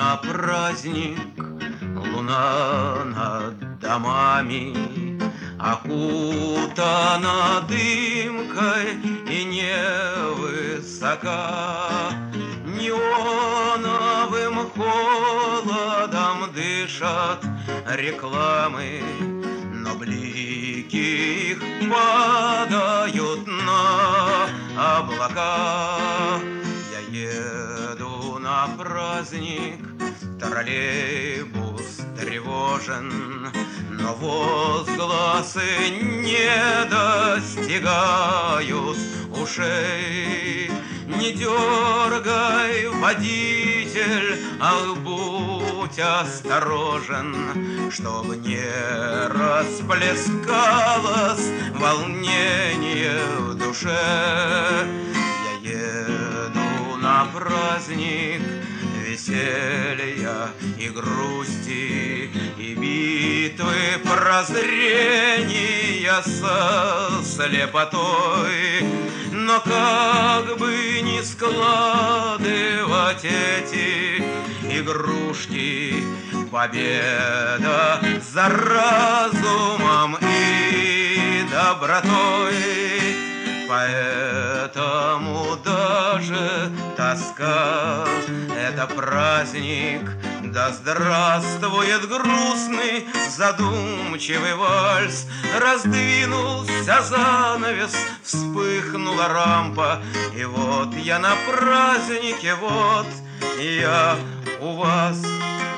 на праздник, луна над домами окутана дымкой и невысока. Неоновым холодом дышат рекламы, но блики их падают на облака. Я еду на праздник, троллейбус тревожен, но возгласы не достигают ушей. Не дергай, водитель, ах, будь осторожен, чтоб не расплескалось волнение в душе. Я еду на праздник веселья и грусти, и битвы прозрения со слепотой. Но как бы ни складывать эти игрушки, победа за разумом и добротой. Поэтому даже тоска — это праздник. Да здравствует грустный, задумчивый вальс. Раздвинулся занавес, вспыхнула рампа, и вот я на празднике, вот я у вас.